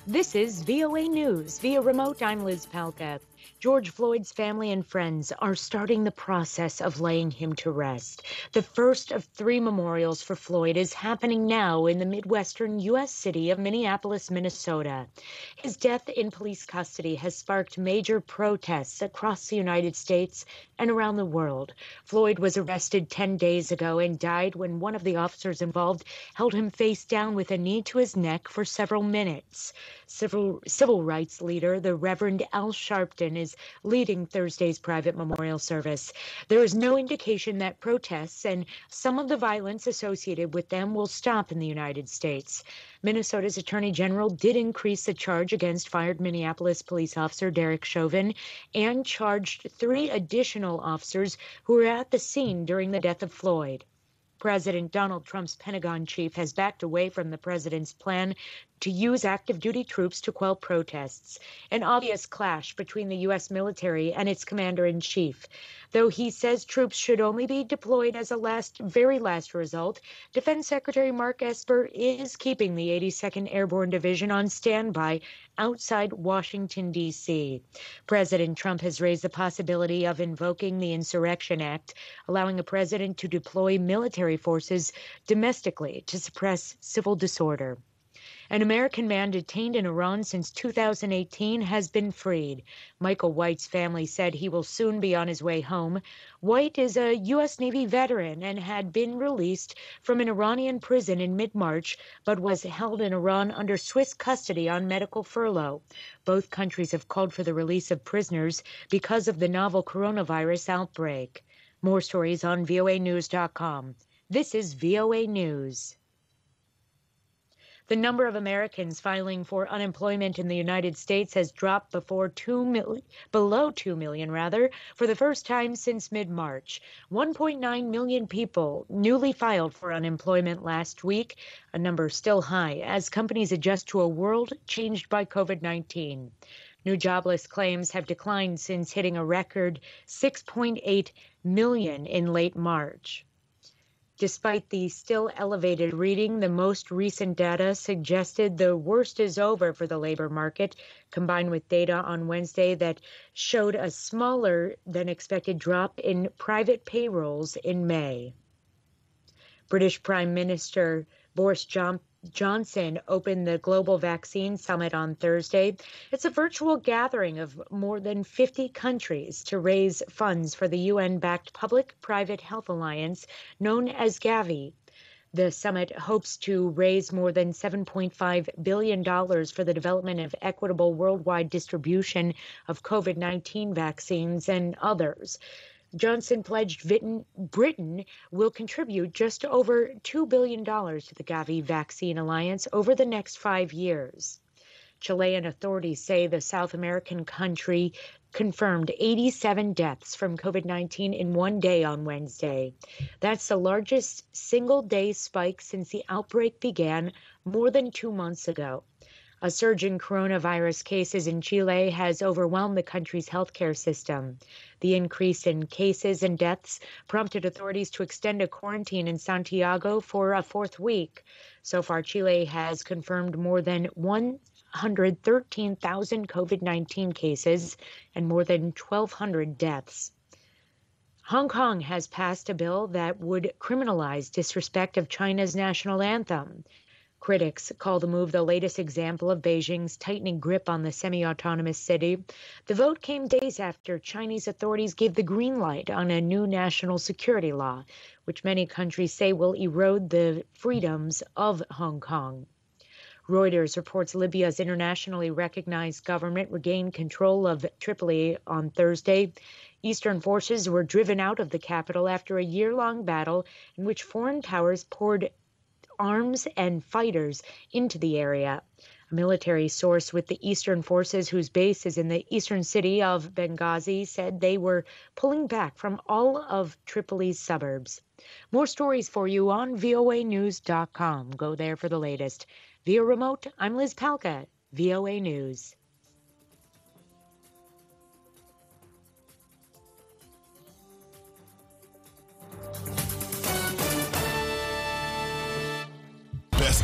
This is VOA News. Via remote, I'm Liz Palka. George Floyd's family and friends are starting the process of laying him to rest. The first of three memorials for Floyd is happening now in the Midwestern U.S. city of Minneapolis, Minnesota. His death in police custody has sparked major protests across the United States and around the world. Floyd was arrested 10 days ago and died when one of the officers involved held him face down with a knee to his neck for several minutes. Civil rights leader, the Reverend Al Sharpton, is leading Thursday's private memorial service. There is no indication that protests and some of the violence associated with them will stop in the United States. Minnesota's Attorney General did increase the charge against fired Minneapolis police officer Derek Chauvin and charged three additional officers who were at the scene during the death of Floyd. President Donald Trump's Pentagon chief has backed away from the president's plan to use active duty troops to quell protests, an obvious clash between the U.S. military and its commander-in-chief. Though he says troops should only be deployed as a very last result, Defense Secretary Mark Esper is keeping the 82nd Airborne Division on standby outside Washington, D.C. President Trump has raised the possibility of invoking the Insurrection Act, allowing a president to deploy military forces domestically to suppress civil disorder. An American man detained in Iran since 2018 has been freed. Michael White's family said he will soon be on his way home. White is a U.S. Navy veteran and had been released from an Iranian prison in mid-March, but was held in Iran under Swiss custody on medical furlough. Both countries have called for the release of prisoners because of the novel coronavirus outbreak. More stories on voanews.com. This is VOA News. The number of Americans filing for unemployment in the United States has dropped below 2 million for the first time since mid-March. 1.9 million people newly filed for unemployment last week, a number still high as companies adjust to a world changed by COVID-19. New jobless claims have declined since hitting a record 6.8 million in late March. Despite the still elevated reading, the most recent data suggested the worst is over for the labor market, combined with data on Wednesday that showed a smaller than expected drop in private payrolls in May. British Prime Minister Boris Johnson opened the Global Vaccine Summit on Thursday. It's a virtual gathering of more than 50 countries to raise funds for the UN-backed Public-Private Health Alliance known as Gavi. The summit hopes to raise more than $7.5 billion for the development of equitable worldwide distribution of COVID-19 vaccines and others. Johnson pledged Britain will contribute just over $2 billion to the Gavi Vaccine Alliance over the next 5 years. Chilean authorities say the South American country confirmed 87 deaths from COVID-19 in one day on Wednesday. That's the largest single-day spike since the outbreak began more than 2 months ago. A surge in coronavirus cases in Chile has overwhelmed the country's healthcare system. The increase in cases and deaths prompted authorities to extend a quarantine in Santiago for a fourth week. So far, Chile has confirmed more than 113,000 COVID-19 cases and more than 1,200 deaths. Hong Kong has passed a bill that would criminalize disrespect of China's national anthem. Critics call the move the latest example of Beijing's tightening grip on the semi-autonomous city. The vote came days after Chinese authorities gave the green light on a new national security law, which many countries say will erode the freedoms of Hong Kong. Reuters reports Libya's internationally recognized government regained control of Tripoli on Thursday. Eastern forces were driven out of the capital after a year-long battle in which foreign powers poured arms and fighters into the area. A military source with the Eastern Forces, whose base is in the eastern city of Benghazi, said they were pulling back from all of Tripoli's suburbs. More stories for you on voanews.com. Go there for the latest. Via remote, I'm Liz Palka, VOA News.